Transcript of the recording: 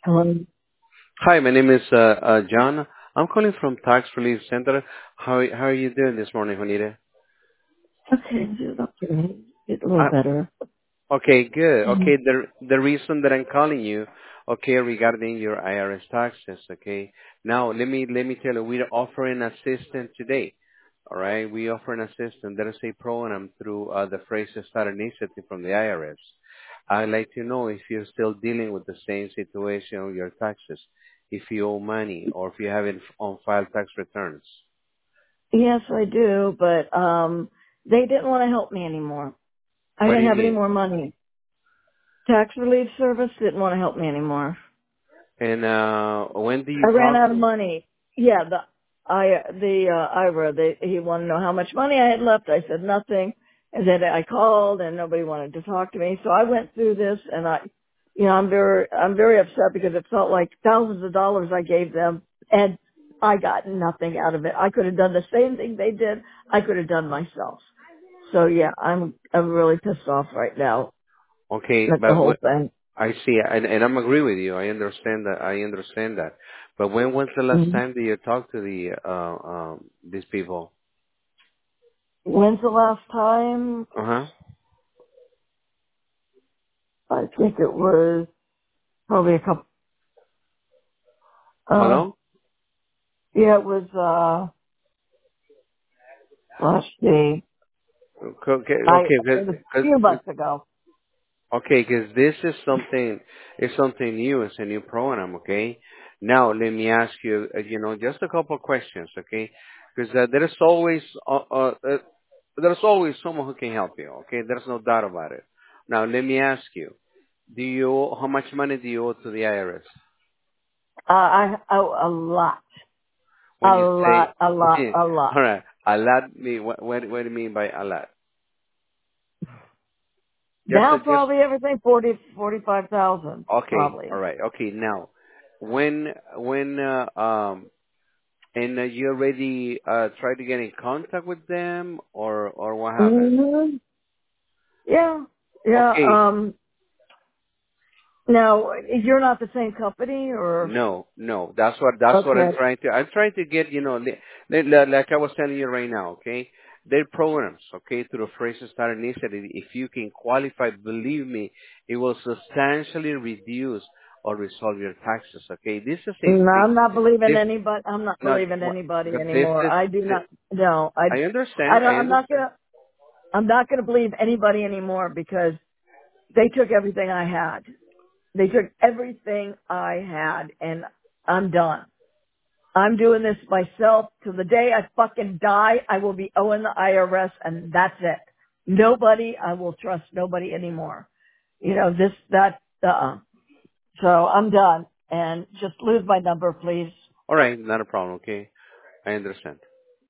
Um, Hi, my name is John. I'm calling from Tax Relief Center. How are you doing this morning, Juanita? okay, dude, okay. Get a little Uh, better. okay, good. Mhm. Okay, the reason that I'm calling you, okay, regarding your IRS taxes, okay. Now let me tell you, we're offering assistance today. All right, we offer an assistance. There is a program through the Fraser Start Initiative from the IRS. I'd like to know if you're still dealing with the same situation on your taxes, if you owe money or if you haven't on file tax returns. Yes, I do, but they didn't want to help me anymore. I What do didn't you have any mean? more money. Tax relief service didn't want to help me anymore. And when do you I ran talk out of to? money. Yeah, the IRA. He wanted to know how much money I had left. I said nothing, and then I called, and nobody wanted to talk to me. So I went through this, and I'm very upset because it felt like thousands of dollars I gave them, and I got nothing out of it. I could have done the same thing they did. I could have done myself. So yeah, I'm really pissed off right now Okay, at the but whole thing. I see, and I'm agree with you. I understand that. I understand that. But when was the last Mhm. time that you talked to these people? When's the last time? Uh huh. I think it was probably a couple. Uh, Hello. yeah, it was, let's see. Okay, It was a few okay, months ago. okay, because this is something, it's something new. It's a new program. Okay. Now let me ask you, just a couple of questions. Okay, because there's always someone who can help you. Okay, there's no doubt about it. Now let me ask you, how much money do you owe to the IRS? I owe a lot. When A you say, lot, a lot, a lot. all right, a lot, what do you mean by a lot? Now Just probably everything 45,000, okay, all probably. right, okay. Now, when and you already tried to get in contact with them, or what happened? hmm Yeah, yeah, Okay, now, you're not the same company or? no, no. That's what I'm Okay. trying to. I'm trying to get like I was telling you right now. Okay, their programs. Okay, through the Fraser Star Initiative. If you can qualify, believe me, it will substantially reduce or resolve your taxes. Okay, this is No, a I'm not believing this anybody. I'm not not believing anybody this anymore. is. I do not. No, I. I I understand. don't. I I'm not understand. gonna. I'm not gonna believe anybody anymore because they took everything I had. They took everything I had, and I'm done. I'm doing this myself. Till the day I fucking die, I will be owing the IRS, and that's it. Nobody. I will trust nobody anymore. This, that. So I'm done. And just lose my number, please. All right, not a problem. Okay, I understand.